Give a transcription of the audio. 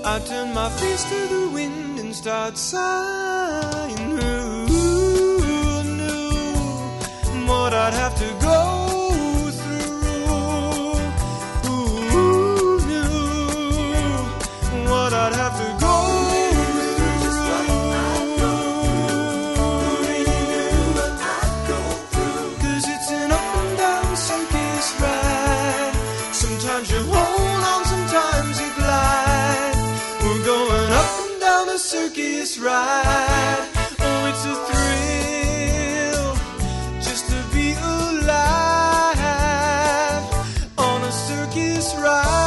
I turn my face to the wind and start sighing. Who knew what I'd have to go through? Who knew what I'd have to go through? 'Cause it's an up and down circus ride. Sometimes you hold on, sometimes you glide. We're going up and down a circus ride. Oh, it's a thrill just to be alive on a circus ride.